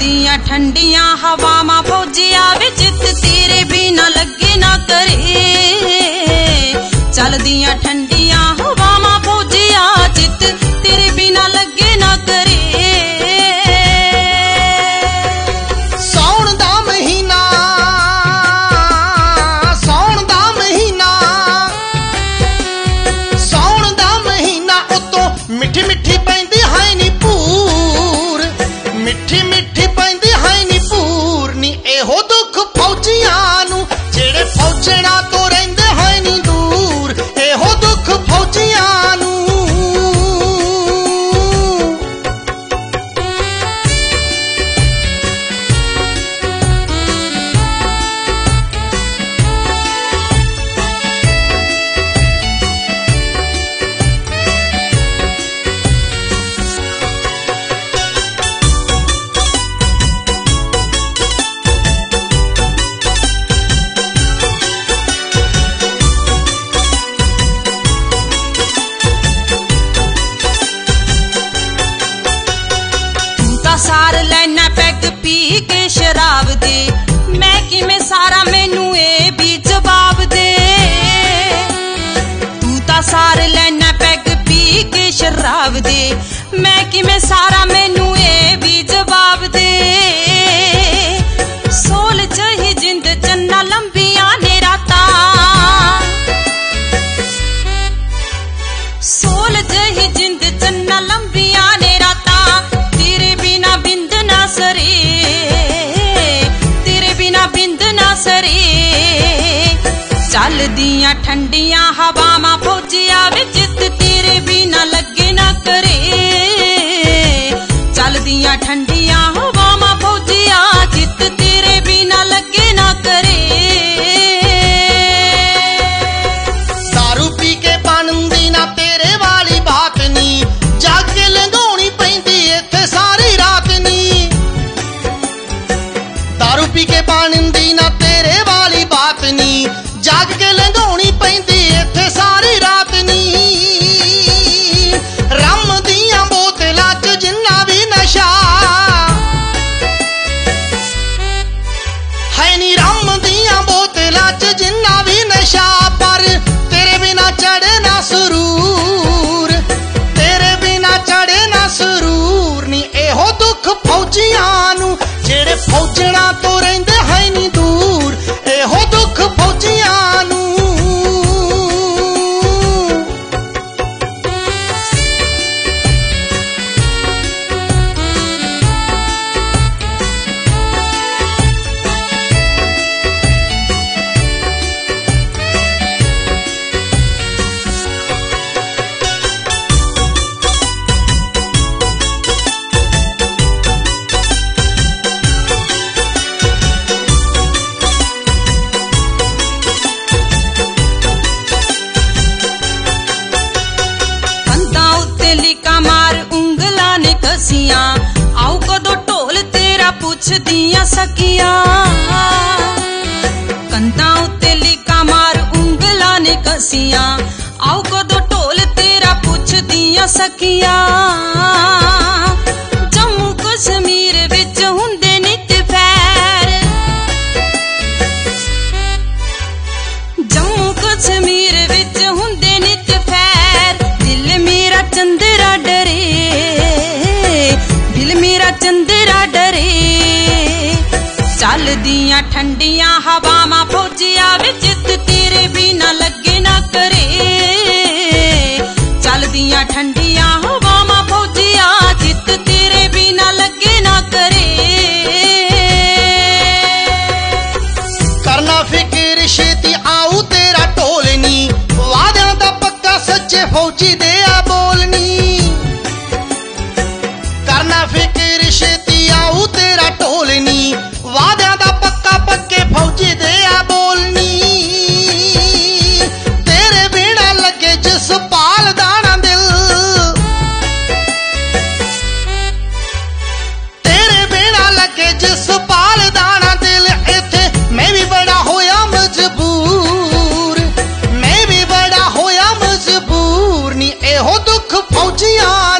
चलदियां ठंडियां हवावां फौजिया वे चित तेरे बिना लगे ना करे। चलदियां ठंडियां हवावां फौजिया चित तेरे बिना लगे ना करे। सौण दा महीना मिठी मिठी पैंदी है नी पूर, मिठी मिठी पैंदी है नी पूर नी एहो दुख फौजियां नू जेड़े फौजना तो रहिंदे है नी दूर। एहो दुख फौजियां नू। सार लैना पैग पी के शराब दे, मैं किवें सारा मैनू ए भी जवाब दे। तू तां सार लैना पैग पी के शराब दे, मैं किवें सारा मैनू ए भी जवाब दे। सोल च ही जिंद चन्ना लंबियां ने रातां, सोल च ही जिंद चन्ना लंबियां ने रातां। चलदियां ठंडियां हवावां फौजिया वे चित तेरे बिना लगे ना करे। चलदियां ठंडियां हवावां फौजिया चित तेरे बिना लगे ना करे। दारू पी के बनदी ना तेरे वाली बात नी, जाके लंघाउणी पैंदी इत्थे सारी रात नी। दारू पी के बनदी ना तेरे वाली बात नी, जाग के लंघाउणी पैंदी इत्थे सारी रात नी। रम दियां बोतलां च जिन्ना भी नशा है नी, रम दियां बोतलां च जिन्ना भी नशा, पर तेरे बिना चढ़े ना सुरूर, तेरे बिना चढ़े ना सुरूर नी। एहो दुख फौजियां नू जेड़े फौजना तो रहिंदे है नी दूर। एहो दुख फौजियां नू। आऊ कदों ढोल तेरा पुछदियां सखियां, कंधां उत्ते लीका मार उंगलां ने कसियां। आऊ कदों ढोल तेरा पुछदियां सखियां। जम्मू कश्मीर विच हुंदे नित फैर, जम्मू कश्मीर विच हुंदे नित फैर। दिल मेरा चंदरा डरे, दिल मेरा चंदरा डरे। चलदियां ठंडियां हवावां फौजिया वे चित तेरे बिना लगे ना करे। चलदियां ठंडियां हवावां फौजिया चित तेरे बिना लगे ना करे। करना फिक्र छेती आऊ तेरा ढोलनी, वादियां दा पक्का सच्चे फौजी दे आ बोलनी। करना फिक्र छेती आऊ तेरा ढोलनी, वादियां दा पक्का पक्के फौजी दे आ बोलनी। तेरे बिना लगे जिस पाल दाना दिल, तेरे बिना लगे जिस पाल दाना दिल। इत्थे मैं भी बड़ा होया मजबूर, मैं भी बड़ा होया मजबूर नी। एहो दुख फौजियां